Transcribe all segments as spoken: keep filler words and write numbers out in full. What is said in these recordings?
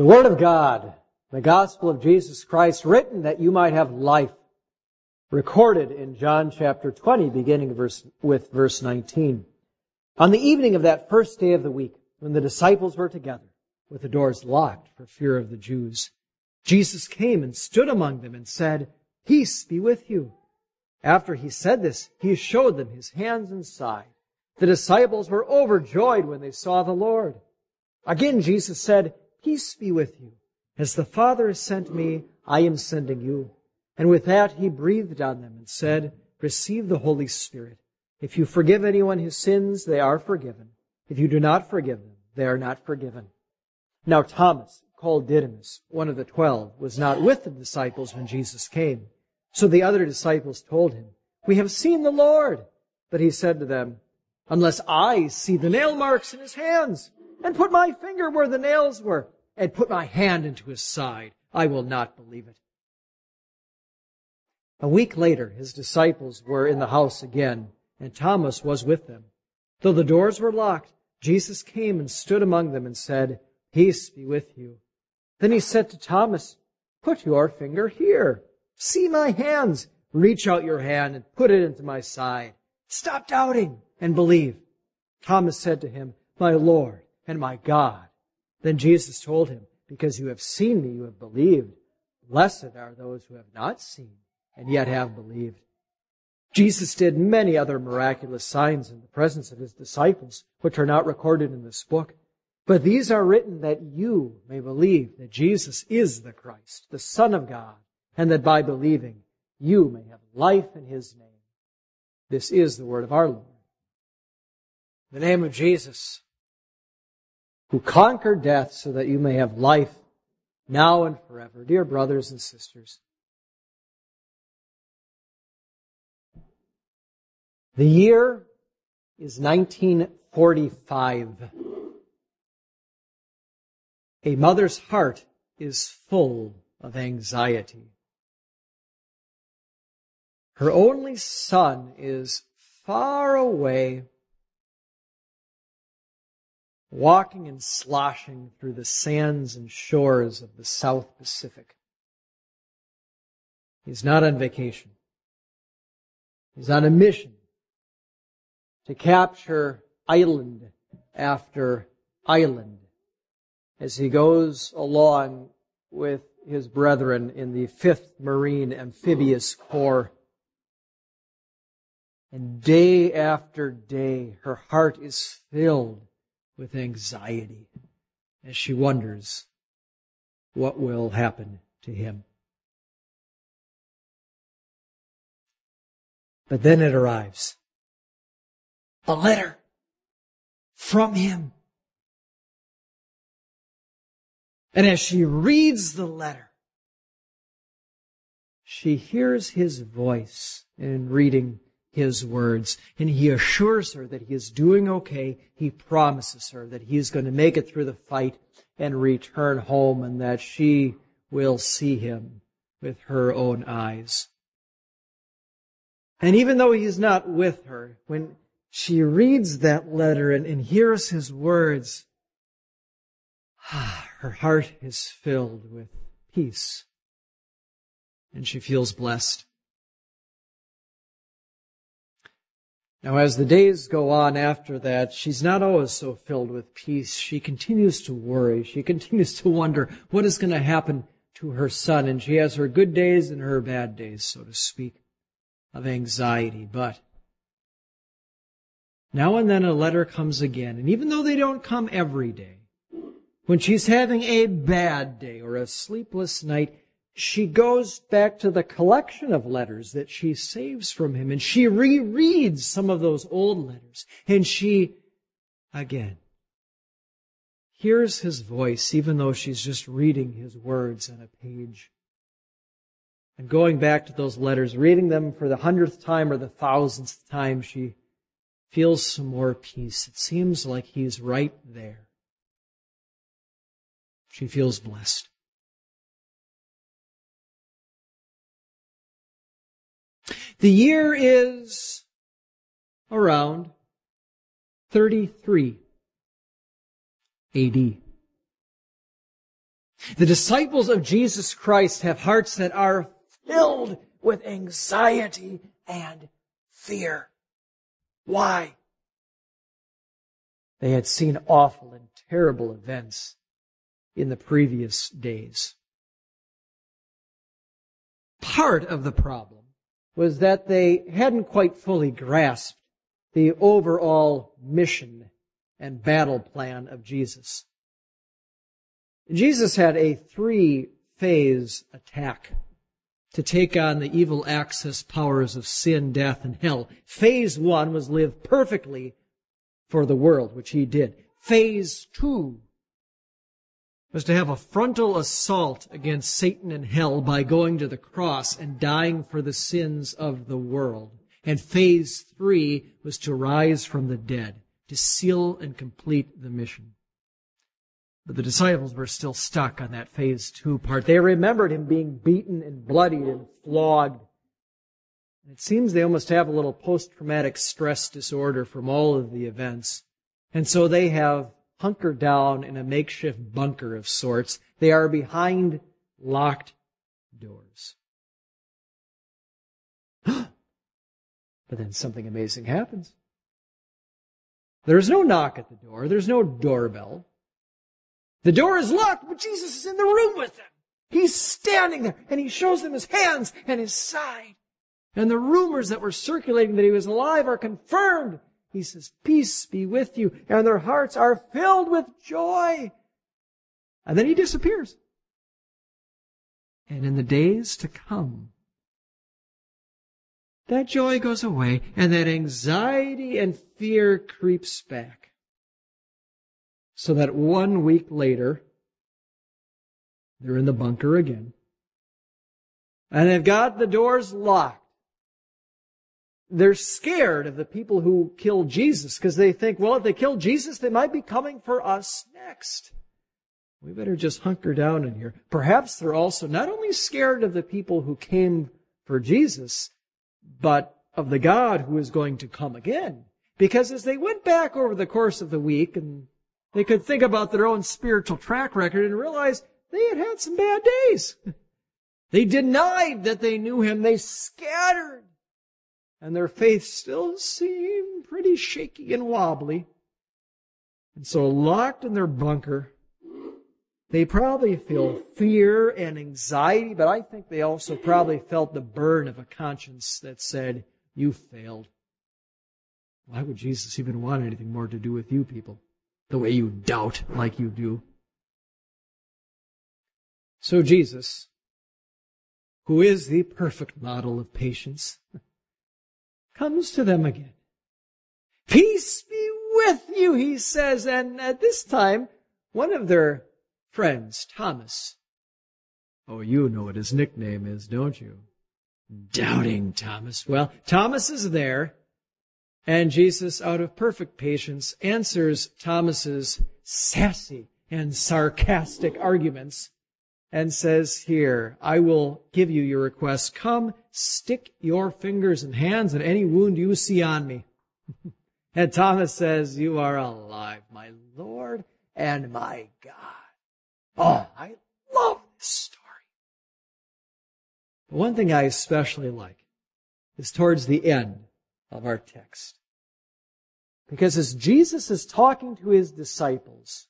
The Word of God, the Gospel of Jesus Christ, written that you might have life, recorded in John chapter twenty, beginning verse, with verse nineteen. On the evening of that first day of the week, when the disciples were together, with the doors locked for fear of the Jews, Jesus came and stood among them and said, "Peace be with you." After he said this, he showed them his hands and side. The disciples were overjoyed when they saw the Lord. Again Jesus said, "Peace be with you. As the Father has sent me, I am sending you." And with that he breathed on them and said, "Receive the Holy Spirit. If you forgive anyone his sins, they are forgiven. If you do not forgive them, they are not forgiven." Now Thomas, called Didymus, one of the twelve, was not with the disciples when Jesus came. So the other disciples told him, "We have seen the Lord." But he said to them, "Unless I see the nail marks in his hands, and put my finger where the nails were, and put my hand into his side, I will not believe it." A week later, his disciples were in the house again, and Thomas was with them. Though the doors were locked, Jesus came and stood among them and said, "Peace be with you." Then he said to Thomas, "Put your finger here. See my hands. Reach out your hand and put it into my side. Stop doubting and believe." Thomas said to him, "My Lord and my God." Then Jesus told him, "Because you have seen me, you have believed. Blessed are those who have not seen and yet have believed." Jesus did many other miraculous signs in the presence of his disciples, which are not recorded in this book. But these are written that you may believe that Jesus is the Christ, the Son of God, and that by believing you may have life in his name. This is the word of our Lord. In the name of Jesus, who conquered death so that you may have life now and forever. Dear brothers and sisters, the year is nineteen forty-five. A mother's heart is full of anxiety. Her only son is far away, walking and sloshing through the sands and shores of the South Pacific. He's not on vacation. He's on a mission to capture island after island as he goes along with his brethren in the fifth Marine Amphibious Corps. And day after day, her heart is filled with anxiety as she wonders what will happen to him. But then it arrives. A letter from him. And as she reads the letter, she hears his voice in reading his words, and he assures her that he is doing okay. He promises her that he is going to make it through the fight and return home, and that she will see him with her own eyes. And even though he is not with her, when she reads that letter and, and hears his words, her heart is filled with peace, and she feels blessed. Now, as the days go on after that, she's not always so filled with peace. She continues to worry. She continues to wonder what is going to happen to her son. And she has her good days and her bad days, so to speak, of anxiety. But now and then a letter comes again. And even though they don't come every day, when she's having a bad day or a sleepless night, she goes back to the collection of letters that she saves from him, and she rereads some of those old letters, and she, again, hears his voice, even though she's just reading his words on a page. And going back to those letters, reading them for the hundredth time or the thousandth time, she feels some more peace. It seems like he's right there. She feels blessed. The year is around thirty-three A D. The disciples of Jesus Christ have hearts that are filled with anxiety and fear. Why? They had seen awful and terrible events in the previous days. Part of the problem was that they hadn't quite fully grasped the overall mission and battle plan of Jesus. Jesus had a three-phase attack to take on the evil axis powers of sin, death, and hell. Phase one was live perfectly for the world, which he did. Phase two was to have a frontal assault against Satan and hell by going to the cross and dying for the sins of the world. And phase three was to rise from the dead, to seal and complete the mission. But the disciples were still stuck on that phase two part. They remembered him being beaten and bloodied and flogged. It seems they almost have a little post-traumatic stress disorder from all of the events. And so they have hunkered down in a makeshift bunker of sorts. They are behind locked doors. But then something amazing happens. There's no knock at the door. There's no doorbell. The door is locked, but Jesus is in the room with them. He's standing there, and he shows them his hands and his side. And the rumors that were circulating that he was alive are confirmed. He says, "Peace be with you," and their hearts are filled with joy. And then he disappears. And in the days to come, that joy goes away, and that anxiety and fear creeps back. So that one week later, they're in the bunker again. And they've got the doors locked. They're scared of the people who killed Jesus because they think, well, if they kill Jesus, they might be coming for us next. We better just hunker down in here. Perhaps they're also not only scared of the people who came for Jesus, but of the God who is going to come again. Because as they went back over the course of the week, and they could think about their own spiritual track record and realize they had had some bad days. They denied that they knew him. They scattered. And their faith still seemed pretty shaky and wobbly. And so locked in their bunker, they probably feel fear and anxiety, but I think they also probably felt the burden of a conscience that said, "You failed. Why would Jesus even want anything more to do with you people? The way you doubt like you do." So Jesus, who is the perfect model of patience, comes to them again. "Peace be with you," he says. And at this time, one of their friends, Thomas. Oh, you know what his nickname is, don't you? Doubting Thomas. Well, Thomas is there, and Jesus, out of perfect patience, answers Thomas's sassy and sarcastic arguments and says, "Here, I will give you your request. Come, stick your fingers and hands in any wound you see on me." And Thomas says, "You are alive, my Lord and my God." Oh, I love this story. But one thing I especially like is towards the end of our text. Because as Jesus is talking to his disciples,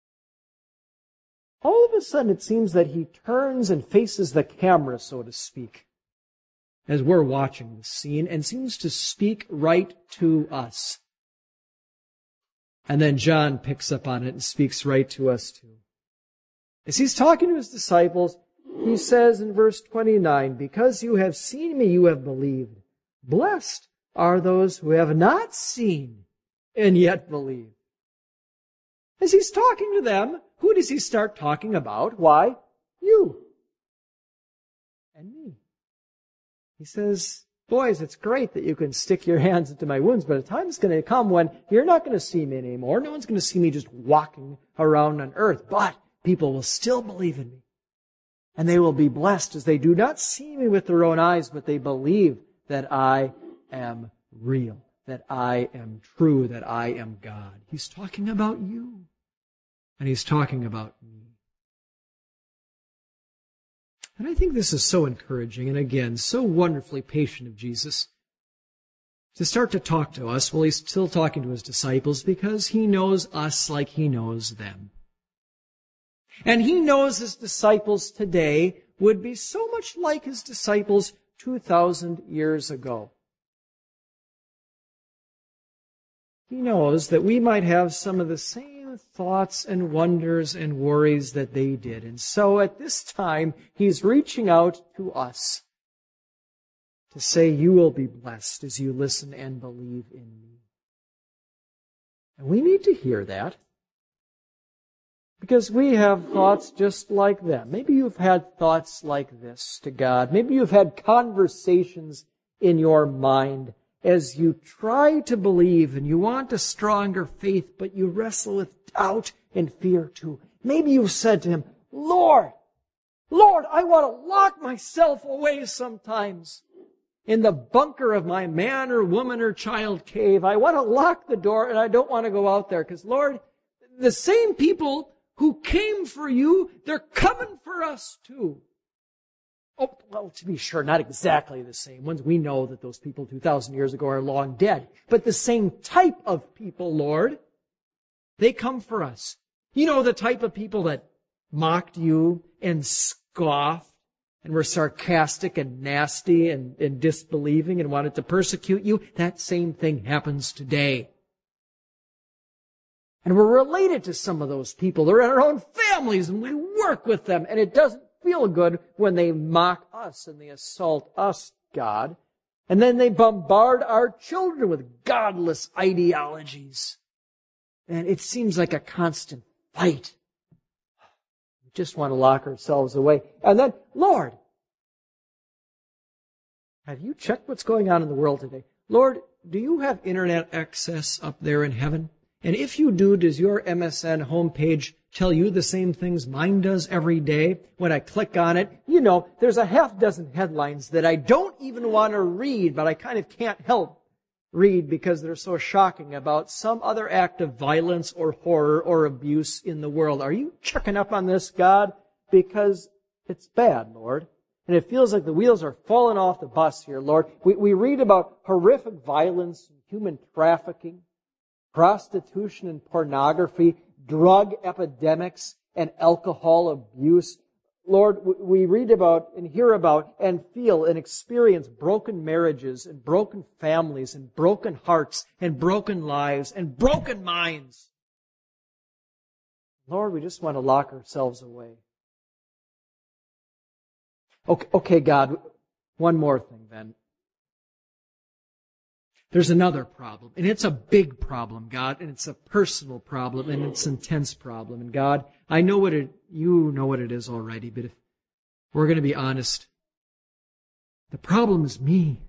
all of a sudden it seems that he turns and faces the camera, so to speak, as we're watching the scene, and seems to speak right to us. And then John picks up on it and speaks right to us too. As he's talking to his disciples, he says in verse twenty-nine, "Because you have seen me, you have believed. Blessed are those who have not seen and yet believe." As he's talking to them, who does he start talking about? Why? You and me. He says, "Boys, it's great that you can stick your hands into my wounds, but a time is going to come when you're not going to see me anymore. No one's going to see me just walking around on earth, but people will still believe in me. And they will be blessed as they do not see me with their own eyes, but they believe that I am real, that I am true, that I am God." He's talking about you. And he's talking about me. And I think this is so encouraging, and again, so wonderfully patient of Jesus to start to talk to us while he's still talking to his disciples, because he knows us like he knows them. And he knows his disciples today would be so much like his disciples two thousand years ago. He knows that we might have some of the same thoughts and wonders and worries that they did. And so at this time, he's reaching out to us to say, you will be blessed as you listen and believe in me. And we need to hear that, because we have thoughts just like them. Maybe you've had thoughts like this to God. Maybe you've had conversations in your mind as you try to believe and you want a stronger faith, but you wrestle with doubt and fear too. Maybe you've said to him, Lord, Lord, I want to lock myself away sometimes in the bunker of my man or woman or child cave. I want to lock the door and I don't want to go out there because, Lord, the same people who came for you, they're coming for us too. Oh, well, to be sure, not exactly the same ones. We know that those people two thousand years ago are long dead. But the same type of people, Lord, they come for us. You know, the type of people that mocked you and scoffed and were sarcastic and nasty and, and disbelieving and wanted to persecute you. That same thing happens today. And we're related to some of those people. They're in our own families and we work with them. And it doesn't feel good when they mock us and they assault us, God. And then they bombard our children with godless ideologies. And it seems like a constant fight. We just want to lock ourselves away. And then, Lord, have you checked what's going on in the world today? Lord, do you have internet access up there in heaven? And if you do, does your M S N homepage tell you the same things mine does every day? When I click on it, you know, there's a half dozen headlines that I don't even want to read, but I kind of can't help read because they're so shocking about some other act of violence or horror or abuse in the world. Are you checking up on this, God? Because it's bad, Lord. And it feels like the wheels are falling off the bus here, Lord. We, we read about horrific violence, human trafficking, prostitution and pornography, drug epidemics, and alcohol abuse. Lord, we read about and hear about and feel and experience broken marriages and broken families and broken hearts and broken lives and broken minds. Lord, we just want to lock ourselves away. Okay, okay, God, one more thing then. There's another problem, and it's a big problem, God, and it's a personal problem, and it's an intense problem. And God, I know what it, you know what it is already, but if we're going to be honest, the problem is me.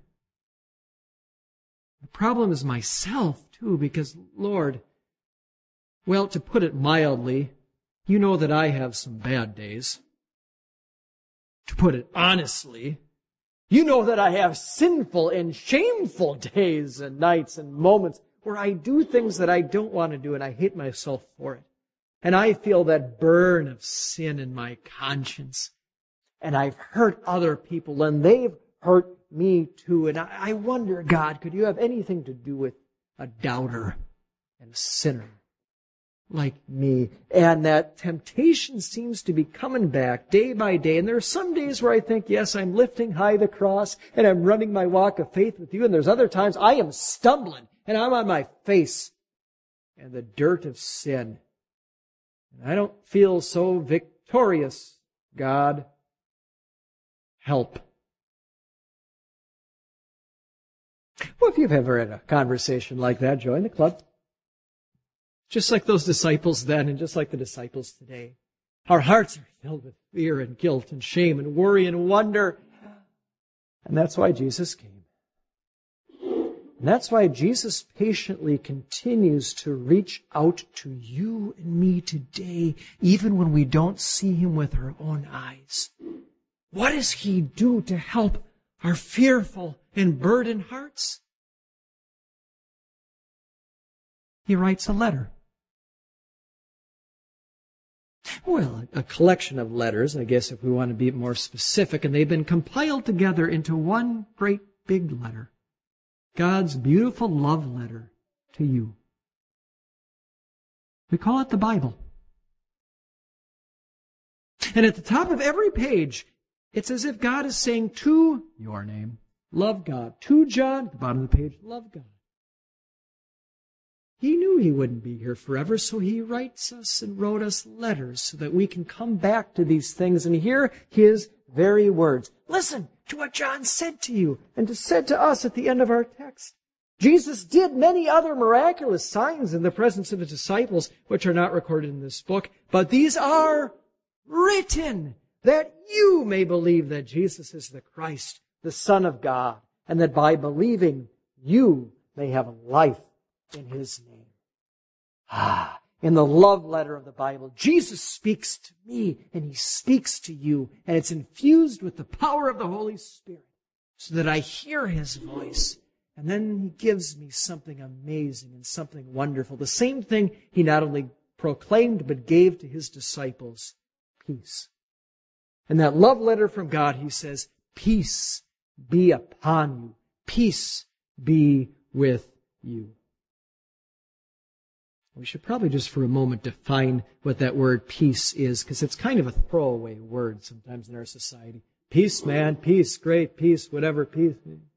The problem is myself, too, because, Lord, well, to put it mildly, you know that I have some bad days. To put it honestly, you know that I have sinful and shameful days and nights and moments where I do things that I don't want to do and I hate myself for it. And I feel that burn of sin in my conscience. And I've hurt other people and they've hurt me too. And I wonder, God, could you have anything to do with a doubter and a sinner like me? And that temptation seems to be coming back day by day. And there are some days where I think, yes, I'm lifting high the cross and I'm running my walk of faith with you. And there's other times I am stumbling and I'm on my face in the dirt of sin. And I don't feel so victorious. God, help. Well, if you've ever had a conversation like that, join the club. Just like those disciples then and just like the disciples today. Our hearts are filled with fear and guilt and shame and worry and wonder. And that's why Jesus came. And that's why Jesus patiently continues to reach out to you and me today, even when we don't see him with our own eyes. What does he do to help our fearful and burdened hearts? He writes a letter. Well, a collection of letters, I guess, if we want to be more specific, and they've been compiled together into one great big letter. God's beautiful love letter to you. We call it the Bible. And at the top of every page, it's as if God is saying to your name, love God. To John, at the bottom of the page, love God. He knew he wouldn't be here forever, so he writes us and wrote us letters so that we can come back to these things and hear his very words. Listen to what John said to you and to said to us at the end of our text. Jesus did many other miraculous signs in the presence of his disciples, which are not recorded in this book, but these are written that you may believe that Jesus is the Christ, the Son of God, and that by believing you may have life in his name. Ah, in the love letter of the Bible, Jesus speaks to me and he speaks to you, and it's infused with the power of the Holy Spirit so that I hear his voice. And then he gives me something amazing and something wonderful. The same thing he not only proclaimed but gave to his disciples, peace. In that love letter from God, he says, peace be upon you. Peace be with you. We should probably just for a moment define what that word peace is, because it's kind of a throwaway word sometimes in our society. Peace, man, peace, great, peace, whatever, peace.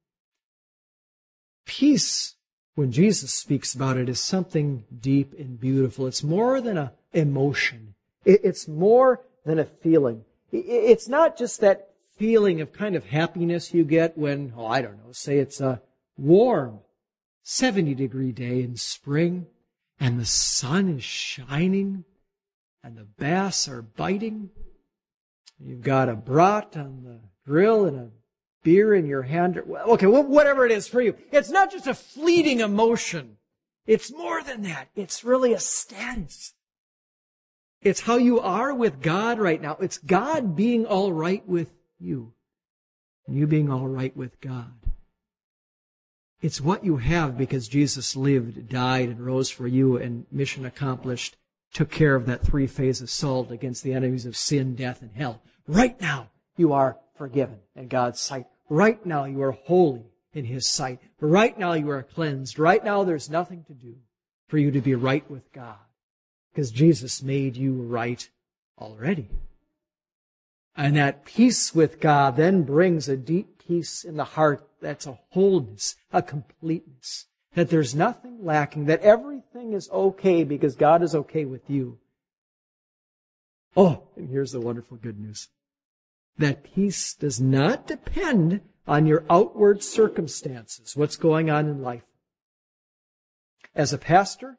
Peace, when Jesus speaks about it, is something deep and beautiful. It's more than an emotion. It's more than a feeling. It's not just that feeling of kind of happiness you get when, oh, I don't know, say it's a warm seventy degree day in spring and the sun is shining and the bass are biting. You've got a brat on the grill and a beer in your hand. Okay, whatever it is for you. It's not just a fleeting emotion. It's more than that. It's really a status. It's how you are with God right now. It's God being all right with you, and you being all right with God. It's what you have because Jesus lived, died, and rose for you, and mission accomplished, took care of that three-phase assault against the enemies of sin, death, and hell. Right now, you are forgiven in God's sight. Right now, you are holy in his sight. Right now, you are cleansed. Right now, there's nothing to do for you to be right with God, because Jesus made you right already. And that peace with God then brings a deep peace in the heart that's a wholeness, a completeness, that there's nothing lacking, that everything is okay because God is okay with you. Oh, and here's the wonderful good news. That peace does not depend on your outward circumstances, what's going on in life. As a pastor,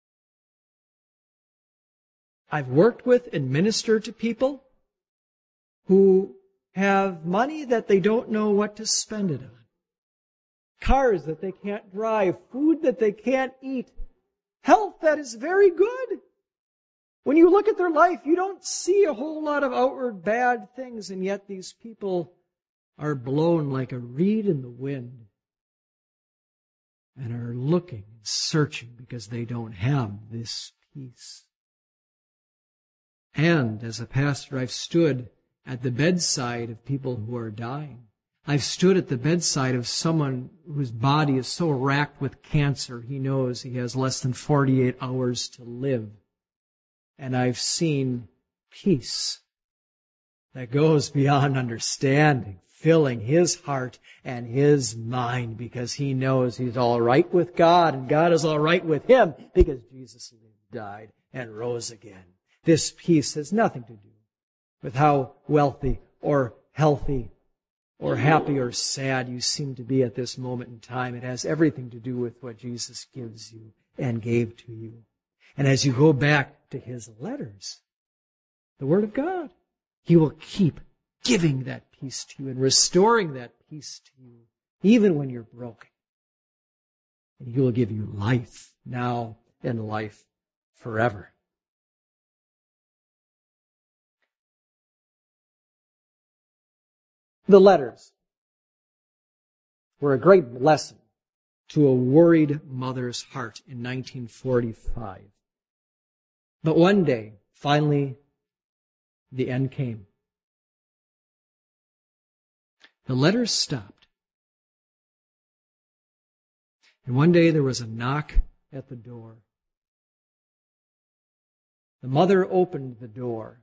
I've worked with and ministered to people who have money that they don't know what to spend it on, cars that they can't drive, food that they can't eat, health that is very good. When you look at their life, you don't see a whole lot of outward bad things, and yet these people are blown like a reed in the wind and are looking and searching because they don't have this peace. And as a pastor, I've stood at the bedside of people who are dying. I've stood at the bedside of someone whose body is so racked with cancer, he knows he has less than forty-eight hours to live. And I've seen peace that goes beyond understanding, filling his heart and his mind, because he knows he's all right with God and God is all right with him because Jesus lived, died, and rose again. This peace has nothing to do with how wealthy or healthy or happy or sad you seem to be at this moment in time. It has everything to do with what Jesus gives you and gave to you. And as you go back to his letters, the Word of God, he will keep giving that peace to you and restoring that peace to you, even when you're broken. And he will give you life now and life forever. The letters were a great lesson to a worried mother's heart in nineteen forty-five. But one day, finally, the end came. The letters stopped. And one day there was a knock at the door. The mother opened the door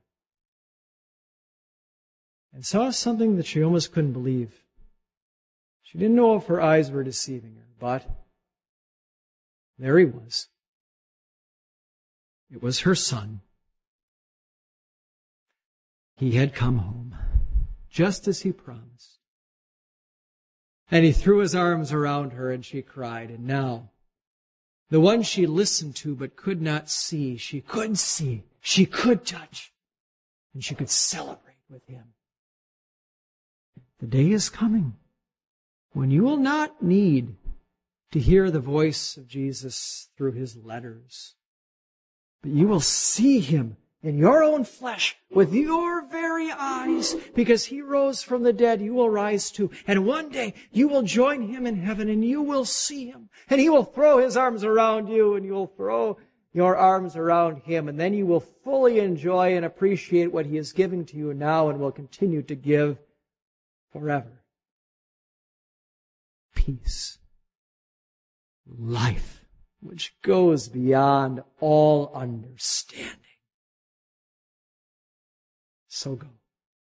and saw something that she almost couldn't believe. She didn't know if her eyes were deceiving her, but there he was. It was her son. He had come home, just as he promised. And he threw his arms around her and she cried. And now, the one she listened to but could not see, she could see, she could touch, and she could celebrate with him. The day is coming when you will not need to hear the voice of Jesus through his letters, but you will see him in your own flesh, with your very eyes, because he rose from the dead, you will rise too. And one day you will join him in heaven and you will see him. And he will throw his arms around you and you will throw your arms around him. And then you will fully enjoy and appreciate what he is giving to you now and will continue to give forever. Peace. Life, which goes beyond all understanding. So go.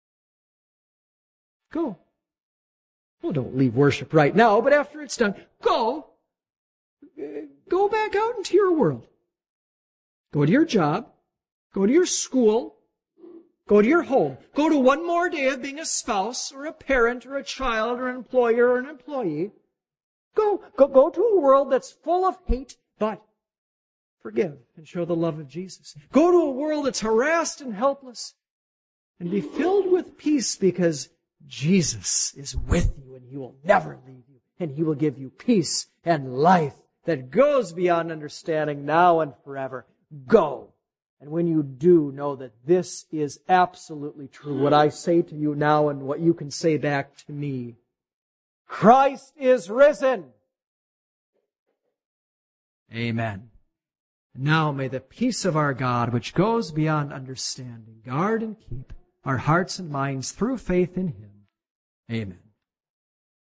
Go. Well, don't leave worship right now, but after it's done, go. Go back out into your world. Go to your job. Go to your school. Go to your home. Go to one more day of being a spouse or a parent or a child or an employer or an employee. Go. Go, go to a world that's full of hate, but forgive and show the love of Jesus. Go to a world that's harassed and helpless. And be filled with peace because Jesus is with you and he will never leave you. And he will give you peace and life that goes beyond understanding now and forever. Go. And when you do, know that this is absolutely true. What I say to you now and what you can say back to me. Christ is risen. Amen. Now may the peace of our God, which goes beyond understanding, guard and keep our hearts and minds through faith in him. Amen.